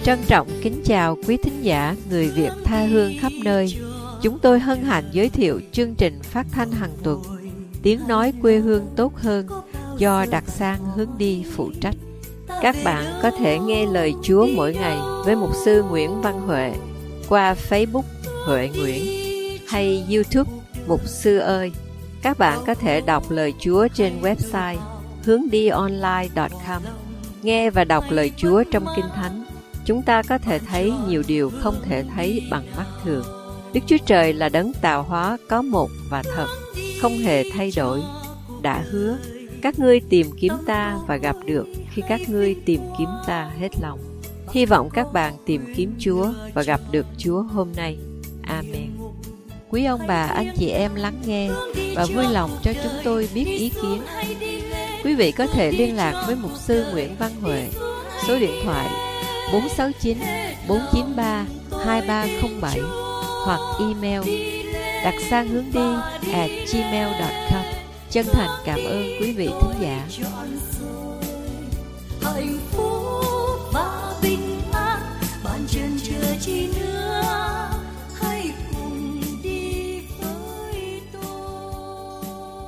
Trân trọng kính chào quý thính giả người Việt tha hương khắp nơi. Chúng tôi hân hạnh giới thiệu chương trình phát thanh hàng tuần Tiếng nói quê hương tốt hơn do Đặc Sang Hướng Đi phụ trách. Các bạn có thể nghe lời Chúa mỗi ngày với mục sư Nguyễn Văn Huệ qua Facebook Huệ Nguyễn hay YouTube Mục Sư Ơi. Các bạn có thể đọc lời Chúa trên website hương-đi-online.com. Nghe và đọc lời Chúa trong Kinh Thánh, chúng ta có thể thấy nhiều điều không thể thấy bằng mắt thường. Đức Chúa Trời là đấng tạo hóa có một và thật, không hề thay đổi. Đã hứa, các ngươi tìm kiếm ta và gặp được khi các ngươi tìm kiếm ta hết lòng. Hy vọng các bạn tìm kiếm Chúa và gặp được Chúa hôm nay. Amen. Quý ông bà, anh chị em lắng nghe và vui lòng cho chúng tôi biết ý kiến. Quý vị có thể liên lạc với mục sư Nguyễn Văn Huệ, số điện thoại 469 493 2307 hoặc email dacsanghuongdi@gmail.com. Chân thành cảm ơn quý vị thính giả. Hạnh phúc và bình an, bạn chân chờ chi nữa, hãy cùng đi với tôi.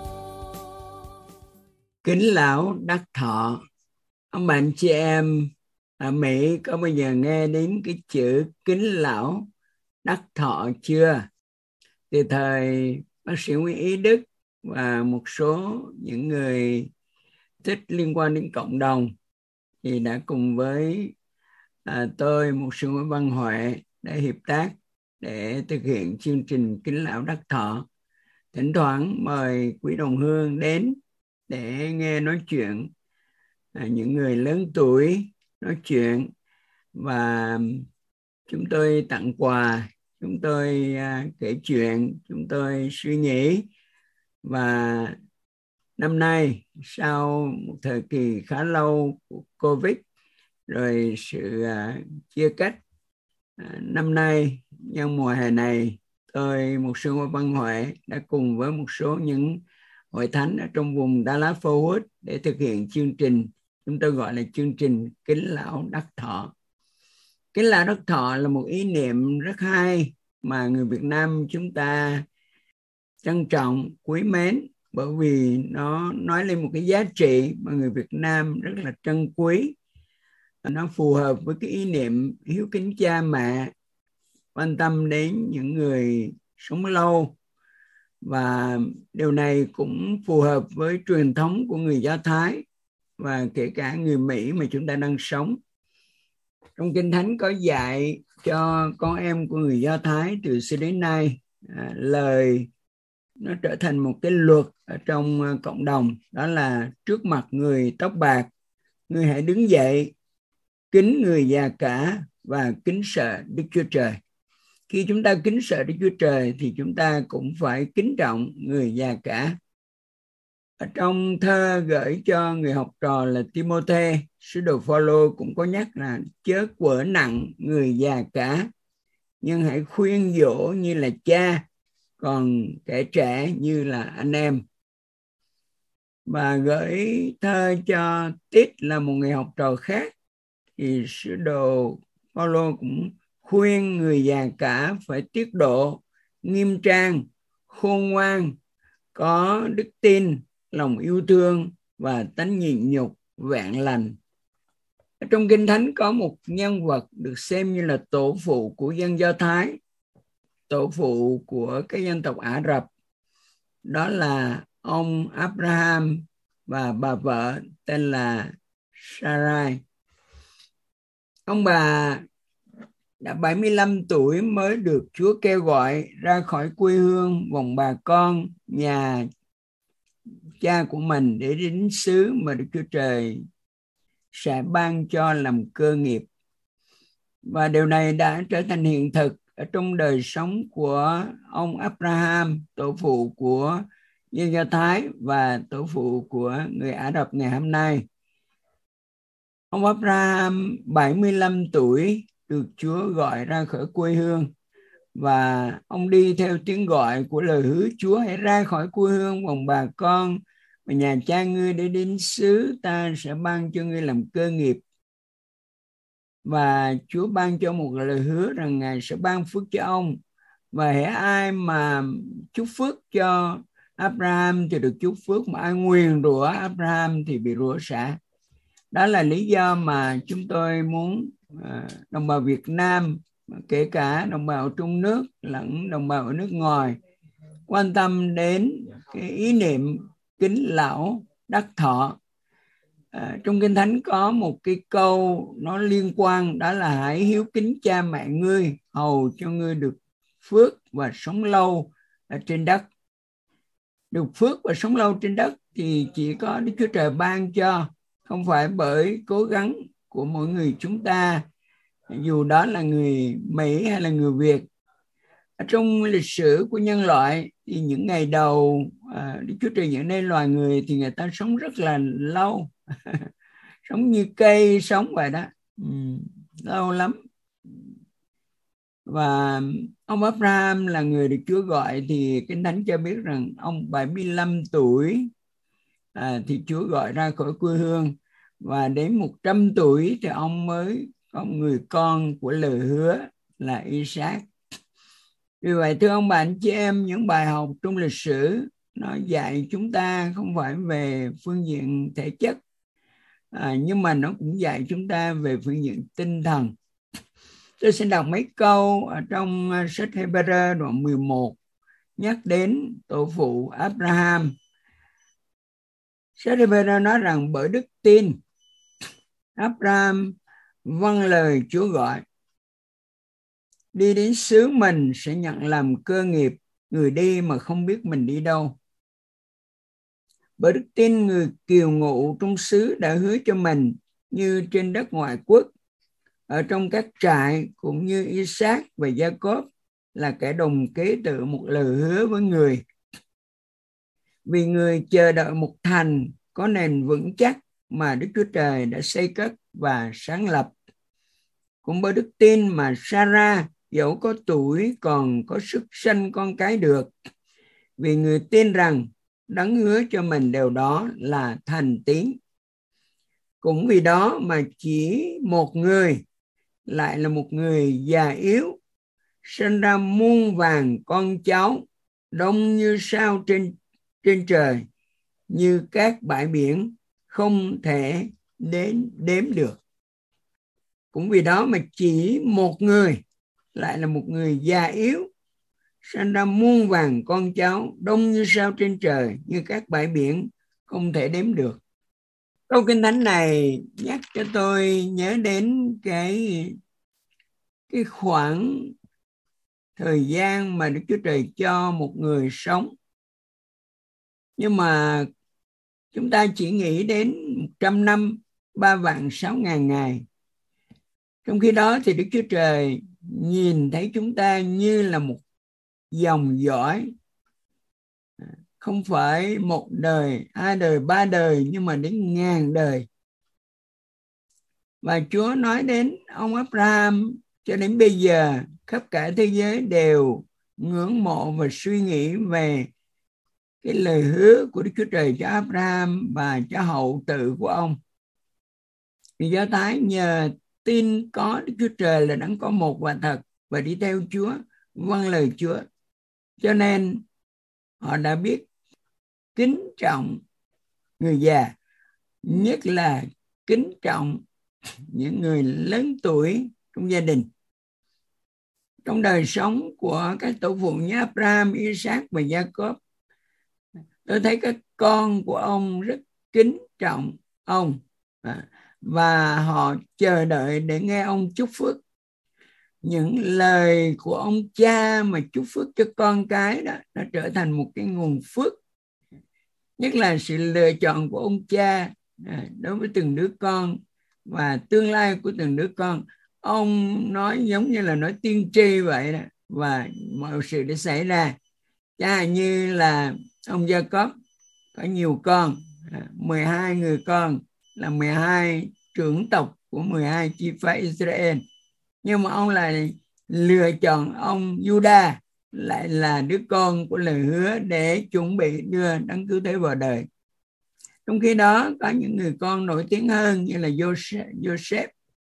Kính lão Đắc Thọ, ông bạn chị em ở Mỹ có bao giờ nghe đến cái chữ kính lão Đắc Thọ chưa? Từ thời bác sĩ Nguyễn Ý Đức và một số những người thích liên quan đến cộng đồng thì đã cùng với tôi, một sư Nguyễn Văn Huệ, đã hiệp tác để thực hiện chương trình kính lão Đắc Thọ. Thỉnh thoảng mời quý đồng hương đến để nghe nói chuyện những người lớn tuổi nói chuyện, và chúng tôi tặng quà, chúng tôi kể chuyện, chúng tôi suy nghĩ. Và năm nay, sau một thời kỳ khá lâu của Covid rồi sự chia cách, năm nay nhân mùa hè này, tôi, một sư Nguyễn Văn Huệ, đã cùng với một số những hội thánh ở trong vùng Dallas Fort Worth để thực hiện chương trình chúng tôi gọi là chương trình kính lão Đắc Thọ. Kính lão Đắc Thọ là một ý niệm rất hay mà người Việt Nam chúng ta trân trọng, quý mến, bởi vì nó nói lên một cái giá trị mà người Việt Nam rất là trân quý. Nó phù hợp với cái ý niệm hiếu kính cha mẹ, quan tâm đến những người sống lâu, và điều này cũng phù hợp với truyền thống của người Do Thái và kể cả người Mỹ mà chúng ta đang sống. Trong Kinh Thánh có dạy cho con em của người Do Thái từ xưa đến nay, lời nó trở thành một cái luật ở trong cộng đồng, đó là trước mặt người tóc bạc, người hãy đứng dậy, kính người già cả và kính sợ Đức Chúa Trời. Khi chúng ta kính sợ Đức Chúa Trời thì chúng ta cũng phải kính trọng người già cả. Ở trong thơ gửi cho người học trò là Timôthê, sứ đồ Phaolô cũng có nhắc là chớ quở nặng người già cả, nhưng hãy khuyên dỗ như là cha, còn kẻ trẻ như là anh em. Và gửi thơ cho Tít là một người học trò khác, thì sứ đồ Phaolô cũng khuyên người già cả phải tiết độ, nghiêm trang, khôn ngoan, có đức tin, lòng yêu thương và tánh nhịn nhục, vẹn lành. Trong Kinh Thánh có một nhân vật được xem như là tổ phụ của dân Do Thái, tổ phụ của cái dân tộc Ả Rập, đó là ông Abraham và bà vợ tên là Sarai. Ông bà đã 75 tuổi mới được Chúa kêu gọi ra khỏi quê hương, vùng bà con, nhà cha của mình để đến xứ mà Đức Chúa Trời sẽ ban cho làm cơ nghiệp. Và điều này đã trở thành hiện thực ở trong đời sống của ông Abraham, tổ phụ của dân Do Thái và tổ phụ của người Ả Rập ngày hôm nay. Ông Abraham 75 tuổi được Chúa gọi ra khỏi quê hương, và ông đi theo tiếng gọi của lời hứa Chúa: hãy ra khỏi quê hương, vùng bà con và nhà cha ngươi để đến xứ ta sẽ ban cho ngươi làm cơ nghiệp. và Chúa ban cho một lời hứa rằng Ngài sẽ ban phước cho ông, và hễ ai mà chúc phước cho Abraham thì được chúc phước, mà ai nguyền rủa Abraham thì bị rủa xả. Đó là lý do mà chúng tôi muốn đồng bào Việt Nam, kể cả đồng bào trong nước lẫn đồng bào ở nước ngoài, quan tâm đến cái ý niệm kính lão đắc thọ. Trong Kinh Thánh có một cái câu nó liên quan, đó là hãy hiếu kính cha mẹ ngươi, hầu cho ngươi được phước và sống lâu ở trên đất. Được phước và sống lâu trên đất thì chỉ có Đức Chúa Trời ban cho, không phải bởi cố gắng của mỗi người chúng ta, dù đó là người Mỹ hay là người Việt. Trong lịch sử của nhân loại thì những ngày đầu Đức Chúa Trời dựng nên loài người thì người ta sống rất là lâu. Sống như cây sống vậy đó, lâu lắm. Và ông Abraham là người được Chúa gọi, thì Kinh Thánh cho biết rằng ông 75 tuổi thì Chúa gọi ra khỏi quê hương, và đến 100 tuổi thì ông mới có một người con của lời hứa là Isaac. Vì vậy thưa ông bà anh chị em, những bài học trong lịch sử nó dạy chúng ta không phải về phương diện thể chất, nhưng mà nó cũng dạy chúng ta về phương diện tinh thần. Tôi sẽ đọc mấy câu ở trong sách Hebrew đoạn 11 nhắc đến tổ phụ Abraham. Sách Hebrew nói rằng bởi đức tin Abraham vâng lời Chúa gọi, đi đến xứ mình sẽ nhận làm cơ nghiệp, người đi mà không biết mình đi đâu. Bởi đức tin người kiều ngụ trong xứ đã hứa cho mình, như trên đất ngoại quốc, ở trong các trại, cũng như Isaac và Jacob là kẻ đồng kế tự một lời hứa với người. Vì người chờ đợi một thành có nền vững chắc mà Đức Chúa Trời đã xây cất và sáng lập. Cũng bởi đức tin mà Sarah dẫu có tuổi còn có sức sanh con cái được, vì người tin rằng đấng hứa cho mình điều đó là thành tín. Cũng vì đó mà chỉ một người, lại là một người già yếu, sinh ra muôn vàng con cháu, đông như sao trên trời, như các bãi biển, không thể đếm được. Cũng vì đó mà chỉ một người, lại là một người già yếu, sinh ra muôn vàng con cháu, đông như sao trên trời, như các bãi biển, không thể đếm được. Câu Kinh Thánh này nhắc cho tôi nhớ đến cái khoảng thời gian mà Đức Chúa Trời cho một người sống. Nhưng mà chúng ta chỉ nghĩ đến 100 năm, 3.600.000 ngày. Trong khi đó thì Đức Chúa Trời nhìn thấy chúng ta như là một dòng dõi, không phải một đời, 2 đời, 3 đời, nhưng mà đến ngàn đời. Và Chúa nói đến ông Abraham cho đến bây giờ, khắp cả thế giới đều ngưỡng mộ và suy nghĩ về cái lời hứa của Đức Chúa Trời cho Abraham và cho hậu tự của ông. Vì Do Thái nhờ tin có Đức Chúa Trời là đấng có một và thật, và đi theo Chúa, vâng lời Chúa, cho nên họ đã biết kính trọng người già, nhất là kính trọng những người lớn tuổi trong gia đình. Trong đời sống của các tổ phụ như Abraham, Isaac và Jacob, tôi thấy các con của ông rất kính trọng ông, và họ chờ đợi để nghe ông chúc phước. Những lời của ông cha mà chúc phước cho con cái đó, nó trở thành một cái nguồn phước. Nhất là sự lựa chọn của ông cha đối với từng đứa con và tương lai của từng đứa con. Ông nói giống như là nói tiên tri vậy đó, và mọi sự đã xảy ra. Cha như là ông Jacob có nhiều con, 12 người con, là 12 trưởng tộc của 12 chi phái Israel. Nhưng mà ông lại lựa chọn ông Judah, lại là đứa con của lời hứa, để chuẩn bị đưa đấng cứu thế vào đời. Trong khi đó có những người con nổi tiếng hơn như là Joseph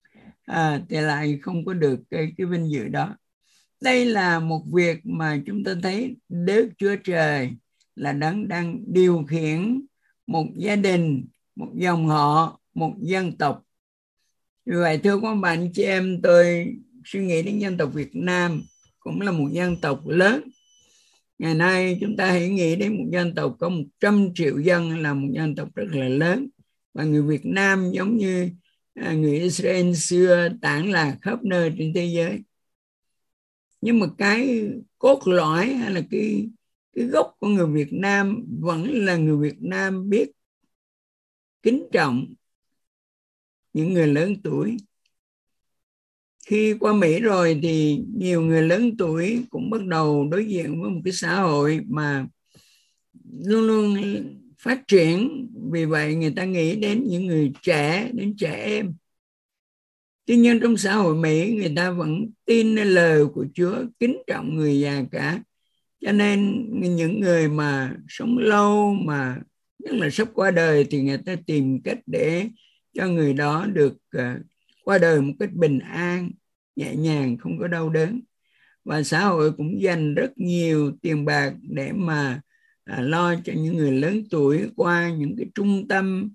thì lại không có được cái vinh dự đó. Đây là một việc mà chúng ta thấy Đức Chúa Trời là đang điều khiển một gia đình, một dòng họ, một dân tộc. Vì vậy thưa các bạn chị em, tôi suy nghĩ đến dân tộc Việt Nam cũng là một dân tộc lớn. Ngày nay chúng ta hãy nghĩ đến một dân tộc có 100 triệu dân là một dân tộc rất là lớn. Và người Việt Nam giống như người Israel xưa tản lạc khắp nơi trên thế giới. Nhưng mà cái cốt lõi hay là cái gốc của người Việt Nam vẫn là người Việt Nam biết kính trọng những người lớn tuổi. Khi qua Mỹ rồi thì nhiều người lớn tuổi cũng bắt đầu đối diện với một cái xã hội mà luôn luôn phát triển. Vì vậy người ta nghĩ đến những người trẻ, đến trẻ em. Tuy nhiên trong xã hội Mỹ người ta vẫn tin nơi lời của Chúa, kính trọng người già cả. Cho nên những người mà sống lâu mà nhất là sắp qua đời thì người ta tìm cách để cho người đó được qua đời một cách bình an, nhẹ nhàng, không có đau đớn. Và xã hội cũng dành rất nhiều tiền bạc để mà lo cho những người lớn tuổi qua những cái trung tâm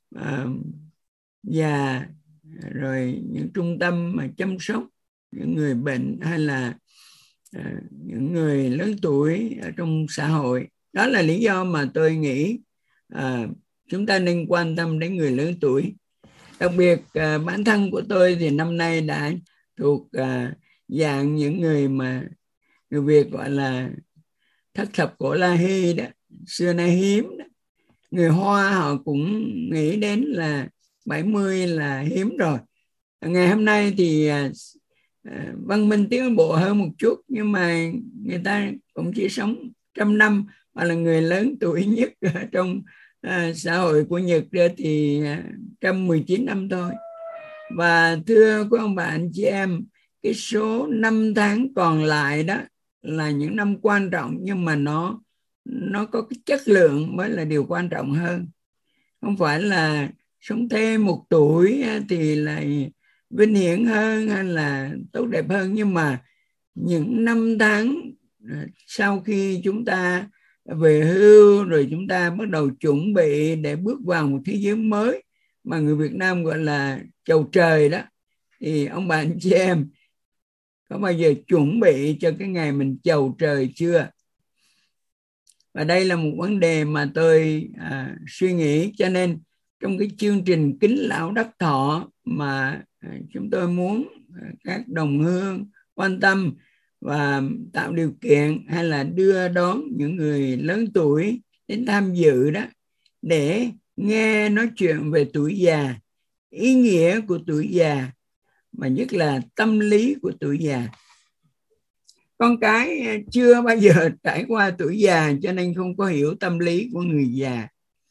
già, rồi những trung tâm mà chăm sóc những người bệnh hay là những người lớn tuổi ở trong xã hội. Đó là lý do mà tôi nghĩ chúng ta nên quan tâm đến người lớn tuổi. Đặc biệt bản thân của tôi thì năm nay đã thuộc dạng những người mà người Việt gọi là thất thập cổ la hí đó, xưa nay hiếm đó. Người Hoa họ cũng nghĩ đến là 70 là hiếm rồi. Ngày hôm nay thì văn minh tiến bộ hơn một chút, nhưng mà người ta cũng chỉ sống 100 năm, và là người lớn tuổi nhất trong xã hội của Nhật thì 119 năm thôi. Và thưa quý ông bạn chị em, cái số năm tháng còn lại đó là những năm quan trọng, nhưng mà nó có cái chất lượng mới là điều quan trọng hơn. Không phải là sống thêm một tuổi thì lại vinh hiển hơn hay là tốt đẹp hơn, nhưng mà những năm tháng sau khi chúng ta về hưu rồi chúng ta bắt đầu chuẩn bị để bước vào một thế giới mới mà người Việt Nam gọi là chầu trời đó, thì ông bà anh chị em có bao giờ chuẩn bị cho cái ngày mình chầu trời chưa? Và đây là một vấn đề mà tôi suy nghĩ. Cho nên trong cái chương trình Kính Lão Đắc Thọ mà chúng tôi muốn các đồng hương quan tâm và tạo điều kiện hay là đưa đón những người lớn tuổi đến tham dự đó, để nghe nói chuyện về tuổi già, ý nghĩa của tuổi già, mà nhất là tâm lý của tuổi già. Con cái chưa bao giờ trải qua tuổi già cho nên không có hiểu tâm lý của người già.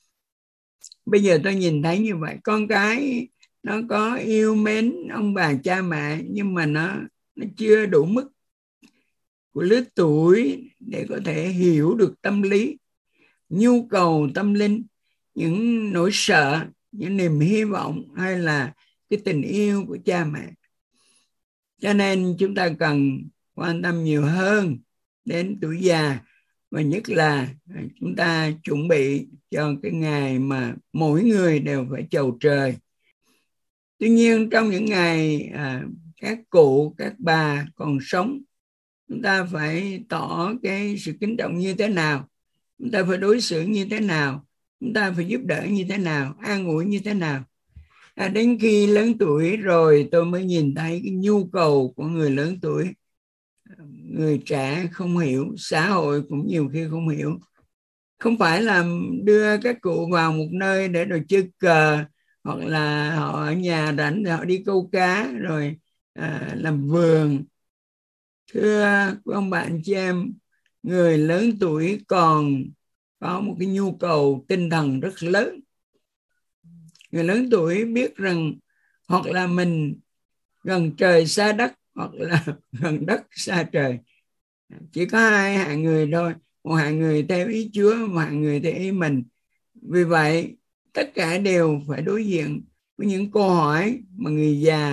Bây giờ tôi nhìn thấy như vậy, con cái nó có yêu mến ông bà cha mẹ, nhưng mà nó chưa đủ mức của lứa tuổi để có thể hiểu được tâm lý, nhu cầu tâm linh, những nỗi sợ, những niềm hy vọng hay là cái tình yêu của cha mẹ. Cho nên chúng ta cần quan tâm nhiều hơn đến tuổi già, và nhất là chúng ta chuẩn bị cho cái ngày mà mỗi người đều phải chầu trời. Tuy nhiên trong những ngày các cụ, các bà còn sống, chúng ta phải tỏ cái sự kính trọng như thế nào, chúng ta phải đối xử như thế nào, chúng ta phải giúp đỡ như thế nào, an ủi như thế nào. Đến khi lớn tuổi rồi tôi mới nhìn thấy cái nhu cầu của người lớn tuổi. Người trẻ không hiểu, xã hội cũng nhiều khi không hiểu. Không phải là đưa các cụ vào một nơi để rồi chơi cờ, hoặc là họ ở nhà rảnh thì họ đi câu cá rồi làm vườn. Thưa quý ông bạn chị em, người lớn tuổi còn có một cái nhu cầu tinh thần rất lớn. Người lớn tuổi biết rằng hoặc là mình gần trời xa đất, hoặc là gần đất xa trời. Chỉ có hai hạng người thôi, một hạng người theo ý Chúa, một hạng người theo ý mình. Vì vậy tất cả đều phải đối diện với những câu hỏi mà người già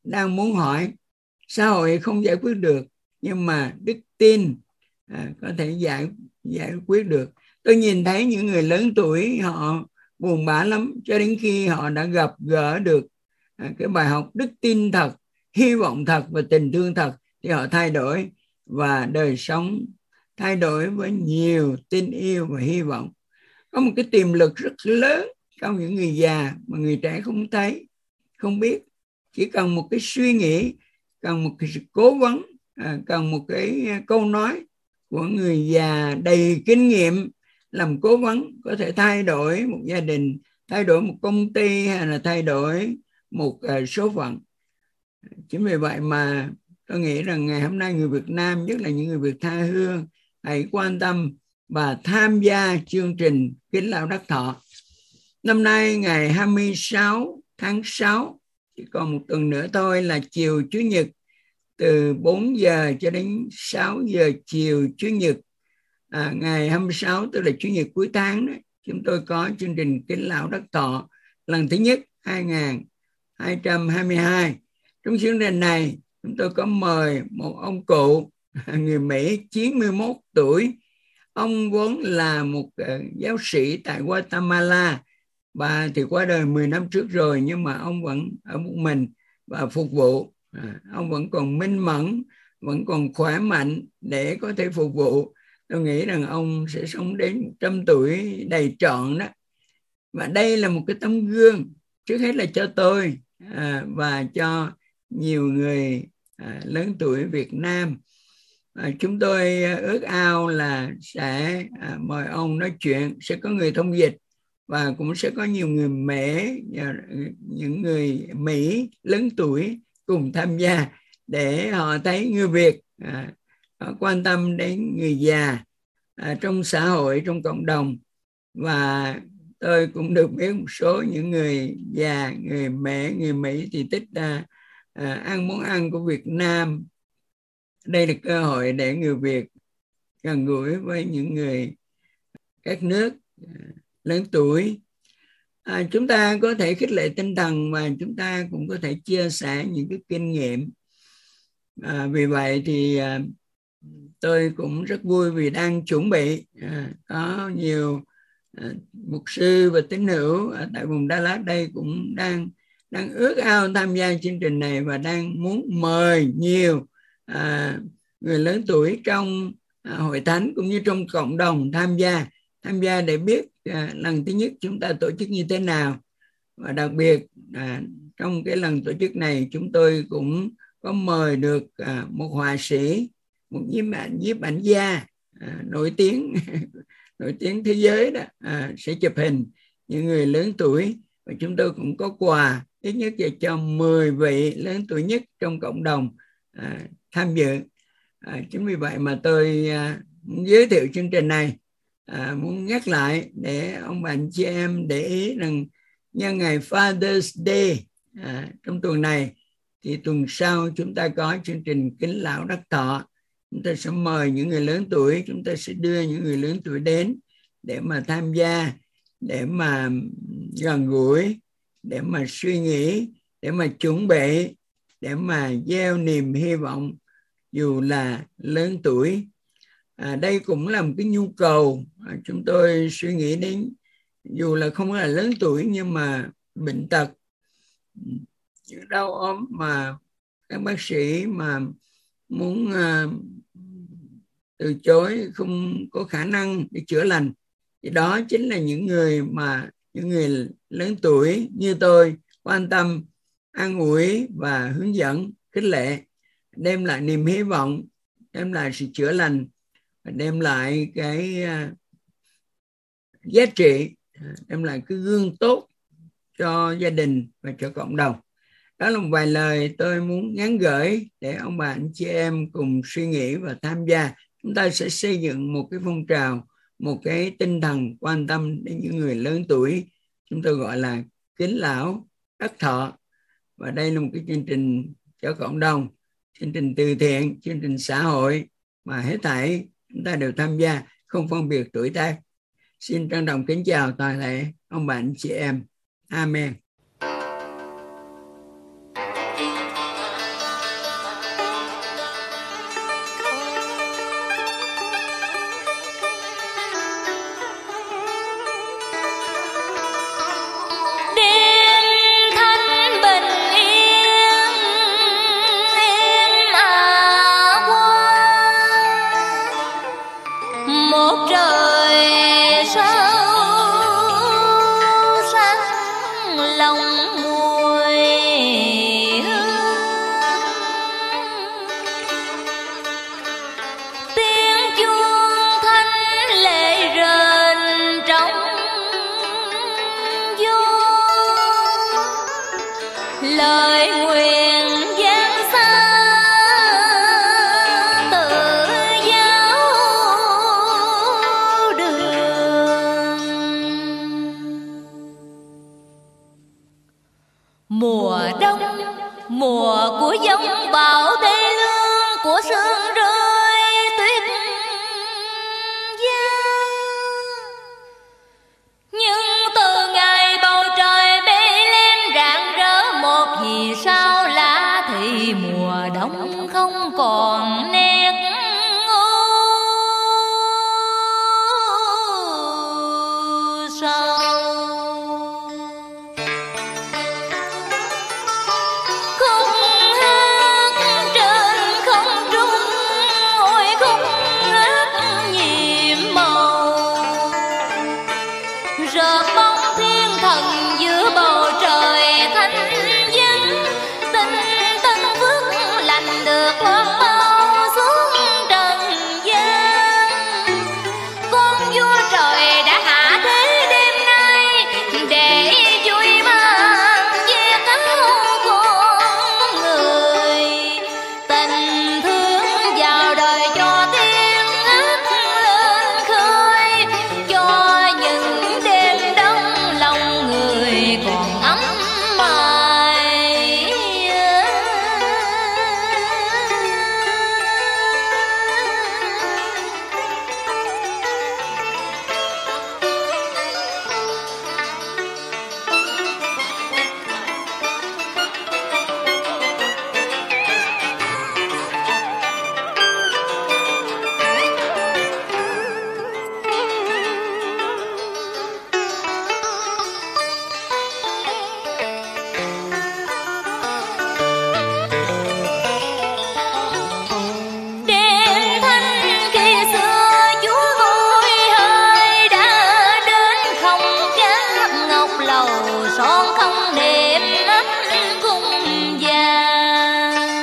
đang muốn hỏi. Xã hội không giải quyết được, nhưng mà đức tin có thể giải quyết được. Tôi nhìn thấy những người lớn tuổi họ buồn bã lắm, cho đến khi họ đã gặp gỡ được cái bài học đức tin thật, hy vọng thật và tình thương thật, thì họ thay đổi và đời sống thay đổi với nhiều tin yêu và hy vọng. Có một cái tiềm lực rất lớn trong những người già mà người trẻ không thấy, không biết. Chỉ cần một cái suy nghĩ, cần một cái sự cố vấn, cần một cái câu nói của người già đầy kinh nghiệm làm cố vấn có thể thay đổi một gia đình, thay đổi một công ty, hay là thay đổi một số phận. Chính vì vậy mà tôi nghĩ rằng ngày hôm nay người Việt Nam, nhất là những người Việt tha hương, hãy quan tâm và tham gia chương trình Kính Lão Đắc Thọ. Năm nay ngày 26 tháng 6, chỉ còn một tuần nữa thôi là chiều Chủ nhật, từ 4 giờ cho đến 6 giờ chiều Chủ nhật, ngày 26 tức là Chủ nhật cuối tháng đó, chúng tôi có chương trình Kính Lão Đắc Thọ lần thứ nhất 2022. Trong chương trình này chúng tôi có mời một ông cụ người Mỹ 91 tuổi. Ông vốn là một giáo sĩ tại Guatemala, bà thì qua đời 10 năm trước rồi, nhưng mà ông vẫn ở một mình và phục vụ. Ông vẫn còn minh mẫn, vẫn còn khỏe mạnh để có thể phục vụ. Tôi nghĩ rằng ông sẽ sống đến 100 tuổi đầy trọn đó. Và đây là một cái tấm gương, trước hết là cho tôi và cho nhiều người lớn tuổi Việt Nam. Chúng tôi ước ao là sẽ mời ông nói chuyện, sẽ có người thông dịch và cũng sẽ có nhiều người Mễ, những người Mỹ lớn tuổi cùng tham gia để họ thấy người Việt quan tâm đến người già trong xã hội, trong cộng đồng. Và tôi cũng được biết một số những người già, người Mễ, người Mỹ thì thích ăn món ăn của Việt Nam. Đây là cơ hội để người Việt gần gũi với những người các nước lớn tuổi. Chúng ta có thể khích lệ tinh thần và chúng ta cũng có thể chia sẻ những cái kinh nghiệm. Vì vậy thì tôi cũng rất vui vì đang chuẩn bị có nhiều mục sư và tín hữu ở tại vùng Đà Lạt đây cũng đang ước ao tham gia chương trình này và đang muốn mời nhiều người lớn tuổi trong hội thánh cũng như trong cộng đồng tham gia để biết lần thứ nhất chúng ta tổ chức như thế nào. Và đặc biệt trong cái lần tổ chức này chúng tôi cũng có mời được một họa sĩ, một nhiếp ảnh gia nổi tiếng thế giới đó, sẽ chụp hình những người lớn tuổi. Và chúng tôi cũng có quà ít nhất là cho 10 vị lớn tuổi nhất trong cộng đồng tham dự. Chính vì vậy mà tôi muốn giới thiệu chương trình này, muốn nhắc lại để ông bà anh chị em để ý rằng nhân ngày Father's Day trong tuần này, thì tuần sau chúng ta có chương trình Kính Lão Đắc Thọ. Chúng ta sẽ mời những người lớn tuổi, chúng ta sẽ đưa những người lớn tuổi đến để mà tham gia, để mà gần gũi, để mà suy nghĩ, để mà chuẩn bị, để mà gieo niềm hy vọng dù là lớn tuổi. Đây cũng là một cái nhu cầu chúng tôi suy nghĩ đến, dù là không là lớn tuổi nhưng mà bệnh tật, những đau ốm mà các bác sĩ mà muốn từ chối, không có khả năng để chữa lành, thì đó chính là những người lớn tuổi như tôi quan tâm, an ủi và hướng dẫn, khích lệ, đem lại niềm hy vọng, đem lại sự chữa lành, đem lại cái giá trị, đem lại cái gương tốt cho gia đình và cho cộng đồng. Đó là một vài lời tôi muốn nhắn gửi để ông bà anh chị em cùng suy nghĩ và tham gia. Chúng ta sẽ xây dựng một cái phong trào, một cái tinh thần quan tâm đến những người lớn tuổi. Chúng tôi gọi là Kính Lão Đắc Thọ. Và đây là một cái chương trình cho cộng đồng, chương trình từ thiện, chương trình xã hội mà hết thảy chúng ta đều tham gia, không phân biệt tuổi tác. Xin trân trọng kính chào toàn thể ông bà anh chị em. Amen. giông bão tê lương của sương rơi tuyết giăng. Nhưng từ ngày bầu trời bay lên rạng rỡ một vì sao lạ thì mùa đông không còn nét sâu. Khúc hát trên không trung, ôi khúc hát nhiệm màu, rợp bóng thiên thần giữa bầu trời thanh vắng. Tinh tân phước lành được loan bao xuống trần gian. Con vua trời đã hạ thế đêm nay để vui mang che áo con người. Tình thương vào đời cho tiếng hát lên khơi, cho những đêm đông lòng người còn ấm mãi. Đêm thanh khi xưa chúa vui hơi đã đến, không cát ngọc lầu son không đệm ấm cung vàng.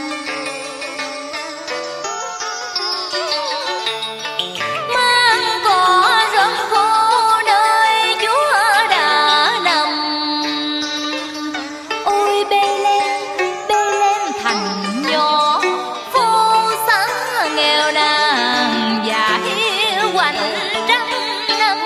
Mang cỏ rơm khô nơi chúa đã nằm. Ôi bay lên thành nhỏ, phố xá nghèo nàn và hiu quạnh trắng năm.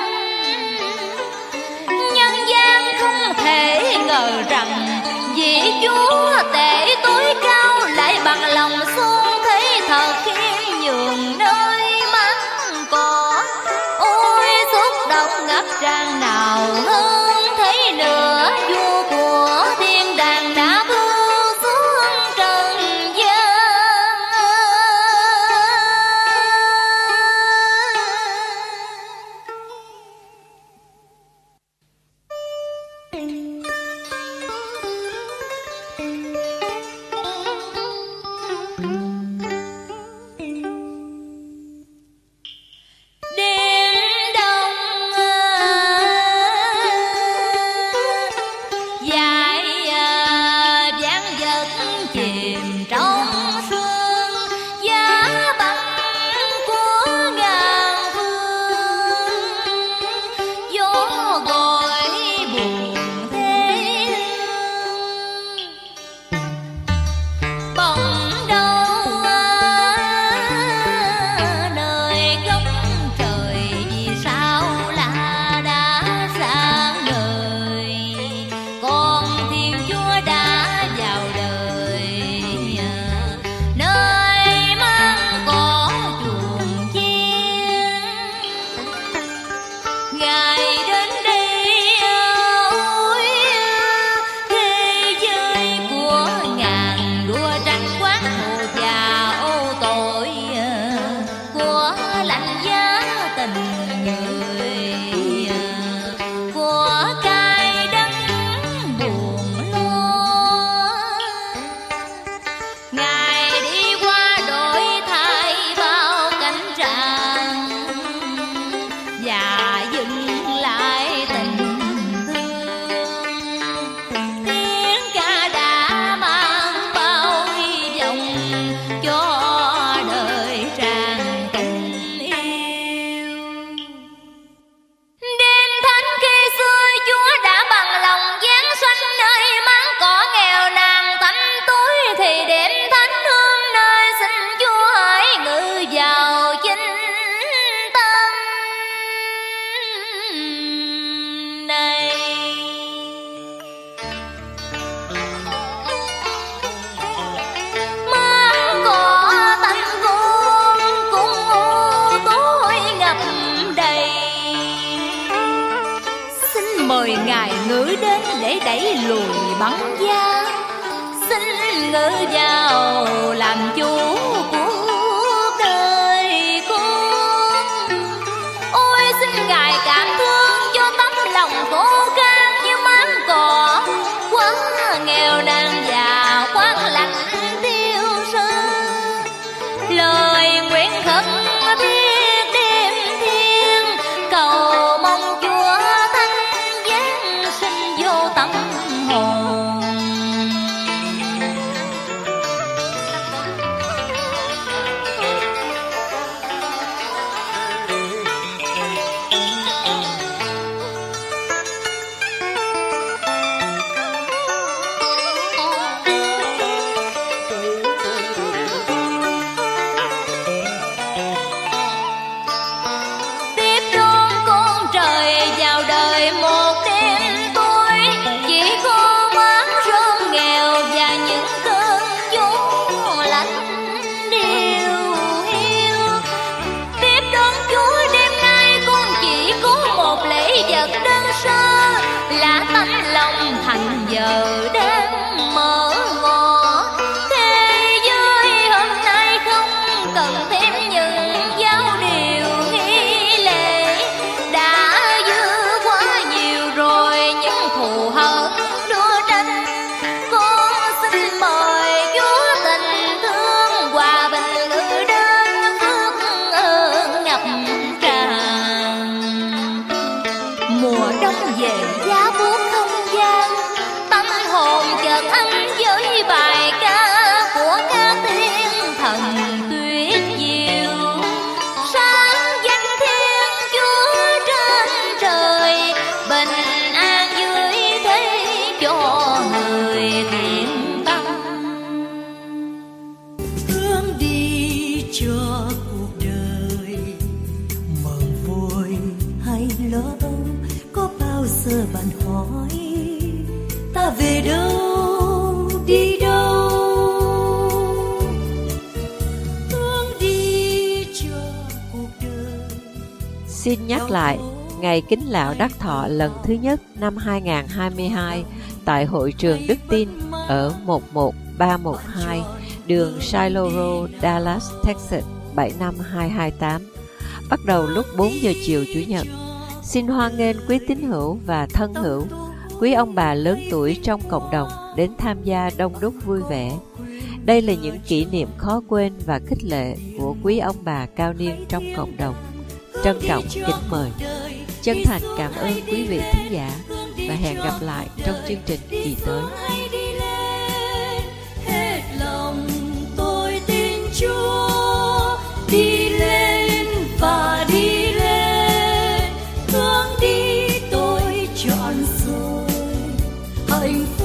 Nhân gian không thể ngờ rằng vị chúa tể tối cao lại bằng lòng xuống thế thật khiêm nhường nơi mát cỏ. Ôi xúc động ngập tràn nào hơn thấy nữa, vua của thiên đàng đã bước xuống trần gian. Ngài ngự đến để đẩy lùi băng giá. Xin ngự vào làm chủ cuộc đời con. Ôi xin Ngài cảm thương cho tấm lòng khô khan như máng cỏ, quá nghèo nàn và quá lạnh tiêu sơ. Lời nguyện khấn thiết đêm thiên, cầu mong Chúa Thánh giáng sinh vô tâm hồn. Là tấm lòng thành giờ đang mở ngõ. Thế giới hôm nay không cần thêm những giáo điều nghi lễ, đã dư quá nhiều rồi những thù hận đua tranh. Con xin mời Chúa tình thương hòa bình ngự đến, phước ơn ngập tràn. Mùa đông về giá buốt không gian, tâm hồn chợt anh với bài ca của các thiên thần tuyệt diệu. Sáng danh Thiên Chúa trên trời, bình an dưới thế cho người thiện tâm. Hướng đi cho cuộc đời mừng vui hay lo âu, có bao giờ bạn hỏi ta về đâu đi đâu? Hướng đi cho cuộc đời. Xin nhắc lại, ngày Kính Lão Đắc Thọ lần thứ nhất năm 2022 tại hội trường Đức Tin ở 11312 đường Shiloh Road, Dallas, Texas 75228, bắt đầu lúc 4 giờ chiều Chủ nhật. Xin hoan nghênh quý tín hữu và thân hữu, quý ông bà lớn tuổi trong cộng đồng đến tham gia đông đúc vui vẻ. Đây là những kỷ niệm khó quên và khích lệ của quý ông bà cao niên trong cộng đồng. Trân trọng kính mời. Chân thành cảm ơn quý vị thính giả và hẹn gặp lại trong chương trình kỳ tới. Hết lòng tôi tin Chúa, đi lên và đi lên, hướng đi tôi chọn rồi hạnh phúc.